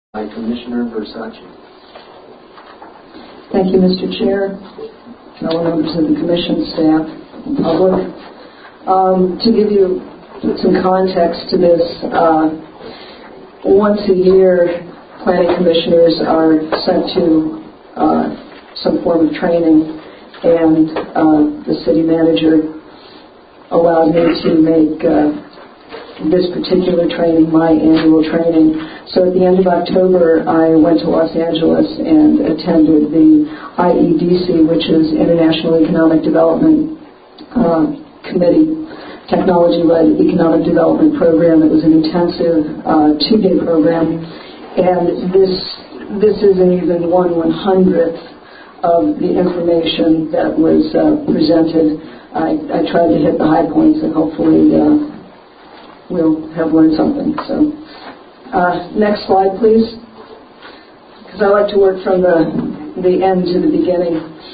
By Commissioner Versace. Thank you, Mr. Chair, fellow members of the Commission, staff, and public. To give you some context to this, once a year, planning commissioners are sent to some form of training, and the city manager allowed me to make this particular training my annual training. So at the end of October, I went to Los Angeles and attended the IEDC, which is International Economic Development Committee, technology-led economic development program. It was an intensive two-day program, and this isn't even 1/100th of the information that was presented. I tried to hit the high points, and hopefully we'll have learned something. So, next slide, please. Because I like to work from the end to the beginning.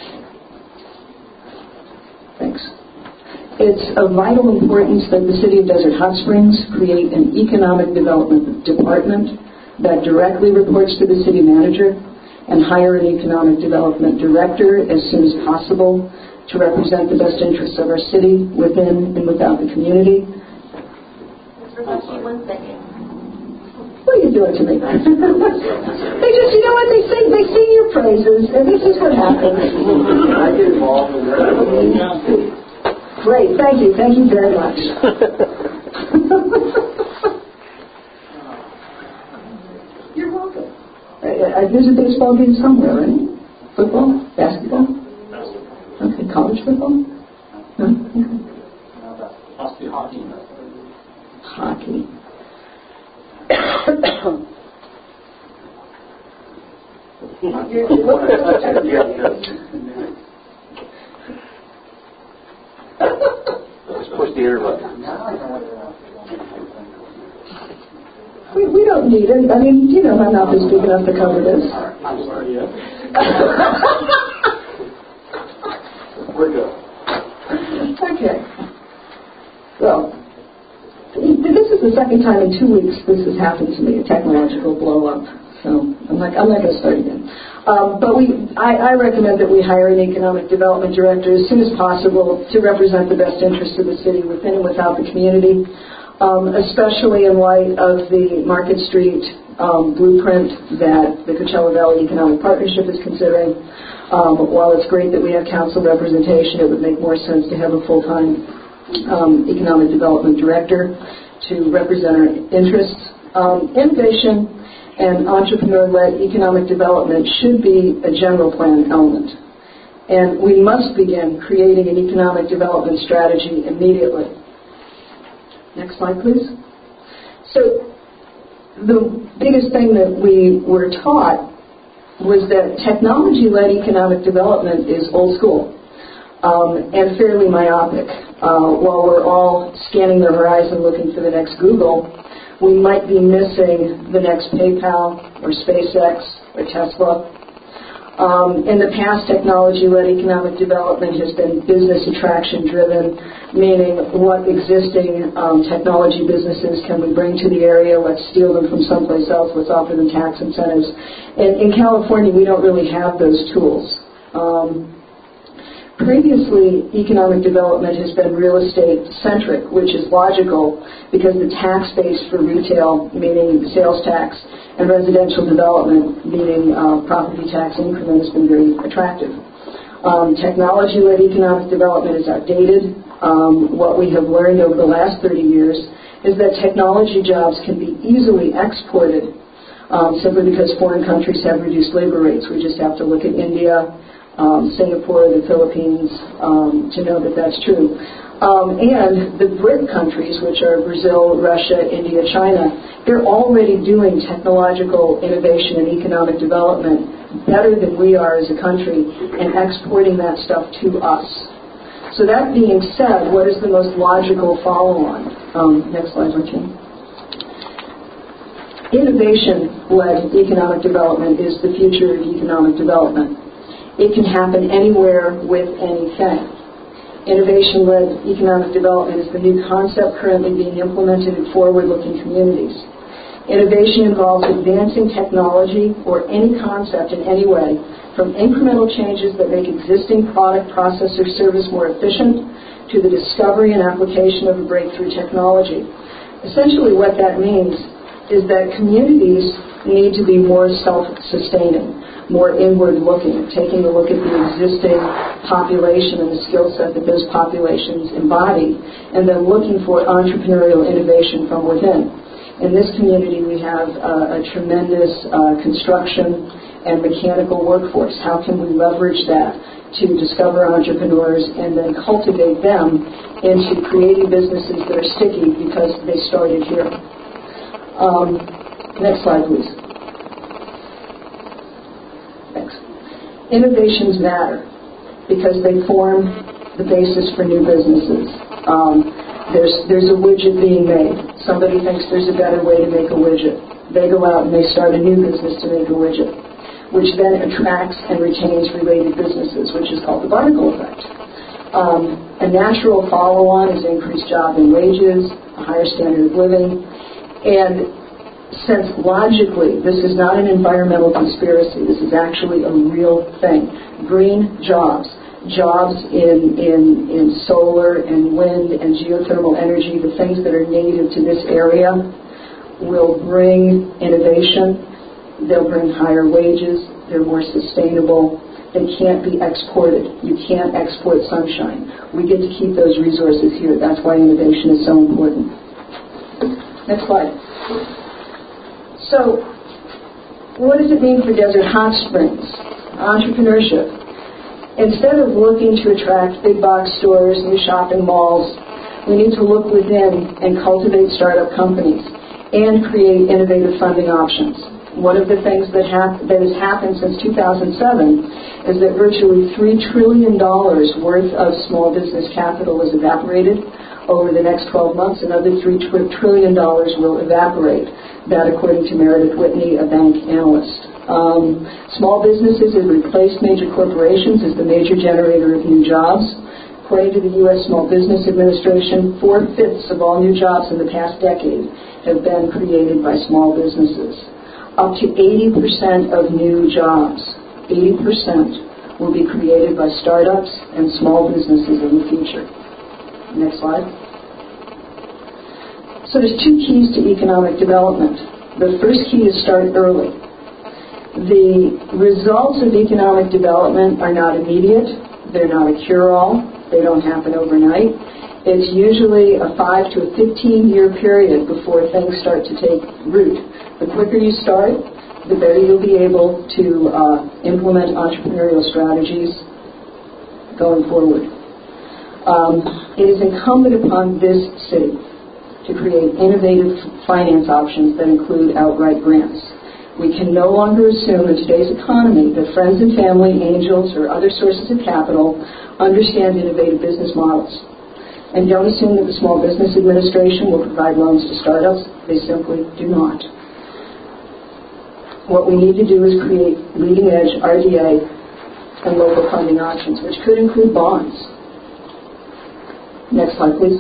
Thanks. It's of vital importance that the City of Desert Hot Springs create an economic development department that directly reports to the city manager and hire an economic development director as soon as possible to represent the best interests of our city within and without the community. One second. What are you doing to me? They just, you know what they say? They sing your praises, and this is what happens. I get involved in that. Great, thank you very much. You're welcome. There's a baseball game somewhere, right? Football? Basketball? Okay, college football? No? Okay. Must be hockey. Hockey. Just push the air button. We don't need it. I mean, you know, my mouth is big enough to cover this. I'm sorry, yeah. We're good. Okay. Well, this is the second time in 2 weeks this has happened to me, a technological blow-up. So I'm not going to start again. But I recommend that we hire an economic development director as soon as possible to represent the best interests of the city within and without the community, especially in light of the Market Street blueprint that the Coachella Valley Economic Partnership is considering. While it's great that we have council representation, it would make more sense to have a full-time economic development director to represent our interests. Innovation and entrepreneur-led economic development should be a general plan element. And we must begin creating an economic development strategy immediately. Next slide, please. So the biggest thing that we were taught was that technology-led economic development is old school and fairly myopic. While we're all scanning the horizon looking for the next Google, we might be missing the next PayPal or SpaceX or Tesla. In the past, technology-led economic development has been business attraction-driven, meaning what existing technology businesses can we bring to the area? Let's steal them from someplace else. Let's offer them tax incentives. In California, we don't really have those tools. Previously, economic development has been real estate-centric, which is logical because the tax base for retail, meaning sales tax, and residential development, meaning property tax increment, has been very attractive. Technology-led economic development is outdated. What we have learned over the last 30 years is that technology jobs can be easily exported simply because foreign countries have reduced labor rates. We just have to look at India, Singapore, the Philippines, to know that that's true. And the BRIC countries, which are Brazil, Russia, India, China, they're already doing technological innovation and economic development better than we are as a country and exporting that stuff to us. So that being said, what is the most logical follow-on? Next slide, Martin. Innovation-led economic development is the future of economic development. It can happen anywhere with anything. Innovation-led economic development is the new concept currently being implemented in forward-looking communities. Innovation involves advancing technology or any concept in any way, from incremental changes that make existing product, process, or service more efficient to the discovery and application of a breakthrough technology. Essentially what that means is that communities need to be more self-sustaining, more inward-looking, taking a look at the existing population and the skill set that those populations embody, and then looking for entrepreneurial innovation from within. In this community, we have a tremendous construction and mechanical workforce. How can we leverage that to discover entrepreneurs and then cultivate them into creating businesses that are sticky because they started here? Next slide, please. Thanks. Innovations matter because they form the basis for new businesses. There's a widget being made. Somebody thinks there's a better way to make a widget. They go out and they start a new business to make a widget, which then attracts and retains related businesses, which is called the Barnacle effect. A natural follow-on is increased job and wages, a higher standard of living, and since logically this is not an environmental conspiracy, this is actually a real thing. Green jobs in solar and wind and geothermal energy, the things that are native to this area, will bring innovation. They'll bring higher wages. They're more sustainable. They can't be exported. You can't export sunshine. We get to keep those resources here. That's why innovation is so important. Next slide. So, what does it mean for Desert Hot Springs? Entrepreneurship. Instead of looking to attract big box stores, new shopping malls, we need to look within and cultivate startup companies and create innovative funding options. One of the things that has happened since 2007 is that virtually $3 trillion worth of small business capital is evaporated. Over the next 12 months, another $3 trillion will evaporate. That according to Meredith Whitney, a bank analyst. Small businesses have replaced major corporations as the major generator of new jobs. According to the U.S. Small Business Administration, 4/5 of all new jobs in the past decade have been created by small businesses. Up to 80% of new jobs, 80%, will be created by startups and small businesses in the future. Next slide. So there's two keys to economic development. The first key is start early. The results of economic development are not immediate. They're not a cure-all. They don't happen overnight. It's usually a 5 to a 15-year period before things start to take root. The quicker you start, the better you'll be able to implement entrepreneurial strategies going forward. It is incumbent upon this city to create innovative finance options that include outright grants. We can no longer assume in today's economy that friends and family, angels, or other sources of capital understand innovative business models. And don't assume that the Small Business Administration will provide loans to startups. They simply do not. What we need to do is create leading-edge RDA and local funding options, which could include bonds. Next slide, please.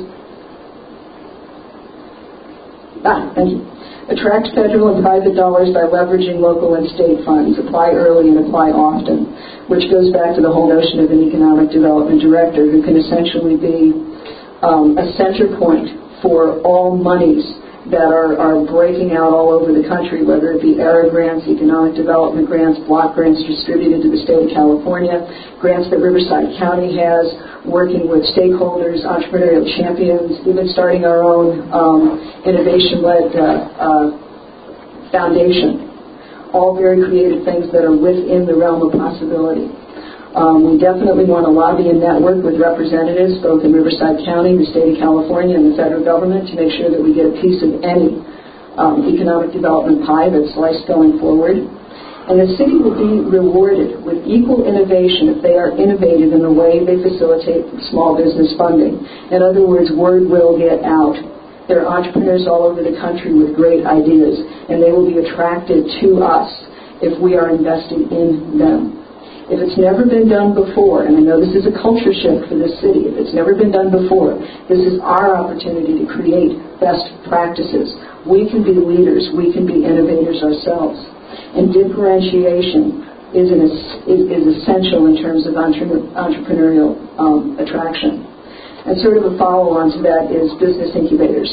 Thank you. Attract federal and private dollars by leveraging local and state funds. Apply early and apply often, which goes back to the whole notion of an economic development director who can essentially be a center point for all monies that are breaking out all over the country, whether it be ERA grants, economic development grants, block grants distributed to the state of California, grants that Riverside County has, working with stakeholders, entrepreneurial champions, even starting our own innovation-led foundation. All very creative things that are within the realm of possibility. We definitely want to lobby and network with representatives both in Riverside County, the state of California, and the federal government to make sure that we get a piece of any economic development pie that's sliced going forward. And the city will be rewarded with equal innovation if they are innovative in the way they facilitate small business funding. In other words, word will get out. There are entrepreneurs all over the country with great ideas, and they will be attracted to us if we are invested in them. If it's never been done before, and I know this is a culture shift for this city, if it's never been done before, this is our opportunity to create best practices. We can be leaders. We can be innovators ourselves. And differentiation is essential in terms of entrepreneurial attraction. And sort of a follow-on to that is business incubators.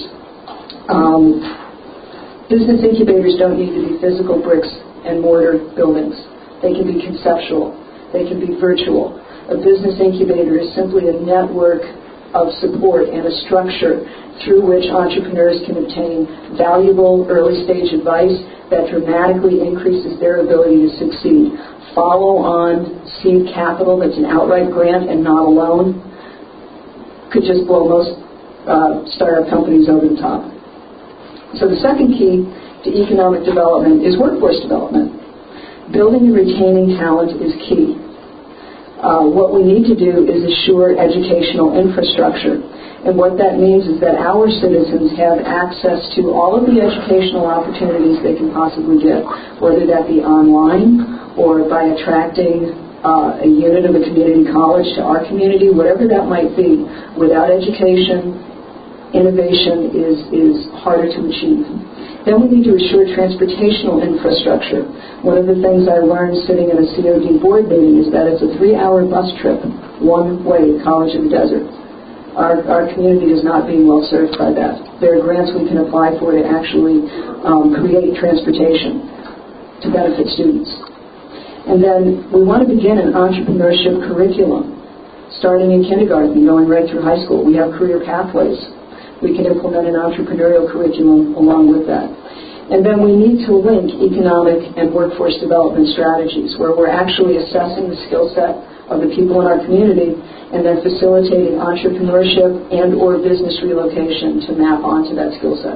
Business incubators don't need to be physical bricks and mortar buildings. They can be conceptual. They can be virtual. A business incubator is simply a network of support and a structure through which entrepreneurs can obtain valuable early-stage advice that dramatically increases their ability to succeed. Follow-on seed capital that's an outright grant and not a loan could just blow most startup companies over the top. So the second key to economic development is workforce development. Building and retaining talent is key. What we need to do is assure educational infrastructure. And what that means is that our citizens have access to all of the educational opportunities they can possibly get, whether that be online or by attracting a unit of a community college to our community, whatever that might be. Without education, innovation is harder to achieve. Then we need to assure transportational infrastructure. One of the things I learned sitting in a COD board meeting is that it's a 3-hour bus trip, one way, College of the Desert. Our community is not being well served by that. There are grants we can apply for to actually create transportation to benefit students. And then we want to begin an entrepreneurship curriculum, starting in kindergarten, going right through high school. We have career pathways. We can implement an entrepreneurial curriculum along with that. And then we need to link economic and workforce development strategies where we're actually assessing the skill set of the people in our community and then facilitating entrepreneurship and or business relocation to map onto that skill set.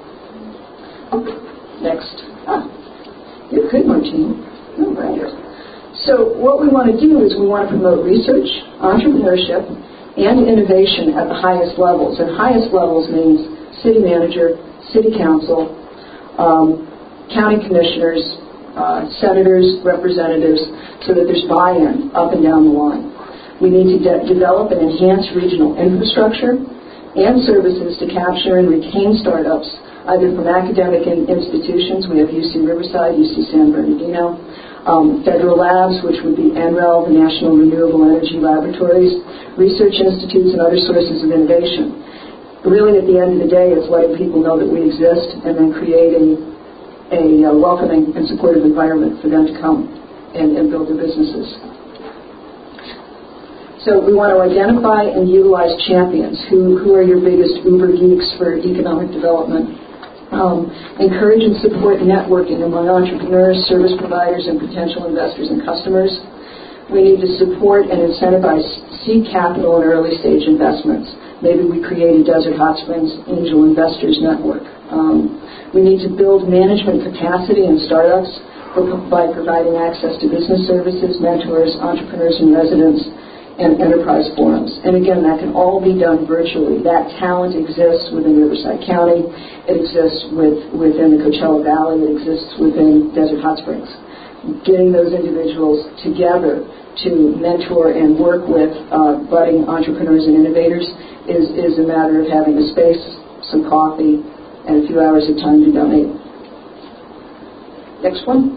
Next. You're good, Martine. Oh, right here. So what we want to do is we want to promote research, entrepreneurship, and innovation at the highest levels. And highest levels means city manager, city council, county commissioners, senators, representatives, so that there's buy-in up and down the line. We need to develop and enhance regional infrastructure and services to capture and retain startups, either from academic institutions. We have UC Riverside, UC San Bernardino, federal labs, which would be NREL, the National Renewable Energy Laboratories, research institutes, and other sources of innovation. Really, at the end of the day, it's letting people know that we exist and then creating a welcoming and supportive environment for them to come and build their businesses. So we want to identify and utilize champions. Who are your biggest uber geeks for economic development? Encourage and support networking among entrepreneurs, service providers, and potential investors and customers. We need to support and incentivize seed capital and early-stage investments. Maybe we create a Desert Hot Springs Angel Investors Network. We need to build management capacity in startups by providing access to business services, mentors, entrepreneurs in residence, and enterprise forums. And again, that can all be done virtually. That talent exists within Riverside County. It exists within the Coachella Valley. It exists within Desert Hot Springs. Getting those individuals together to mentor and work with budding entrepreneurs and innovators is a matter of having a space, some coffee, and a few hours of time to donate. Next one.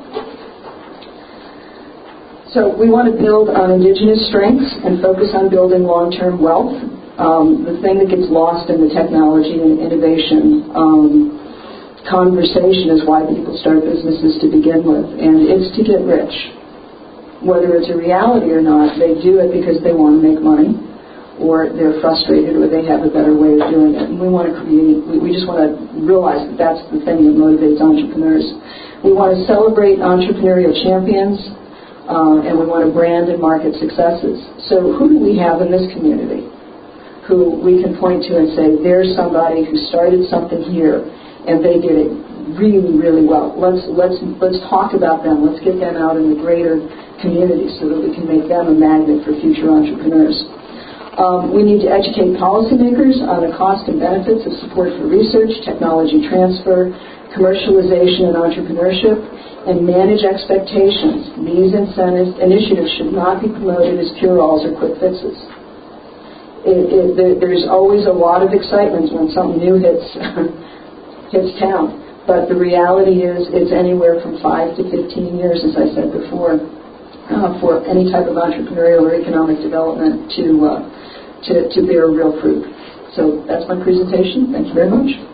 So we want to build on indigenous strengths and focus on building long-term wealth. The thing that gets lost in the technology and innovation conversation is why people start businesses to begin with, and it's to get rich. Whether it's a reality or not, they do it because they want to make money, or they're frustrated, or they have a better way of doing it. And we want to we just want to realize that that's the thing that motivates entrepreneurs. We want to celebrate entrepreneurial champions, and we want to brand and market successes. So who do we have in this community who we can point to and say, there's somebody who started something here and they did it really, really well. Let's talk about them. Let's get them out in the greater community so that we can make them a magnet for future entrepreneurs. We need to educate policymakers on the cost and benefits of support for research, technology transfer, commercialization, and entrepreneurship, and manage expectations. These initiatives should not be promoted as cure-alls or quick fixes. There's always a lot of excitement when something new hits hits town. But the reality is it's anywhere from 5 to 15 years, as I said before, for any type of entrepreneurial or economic development to bear real fruit. So that's my presentation. Thank you very much.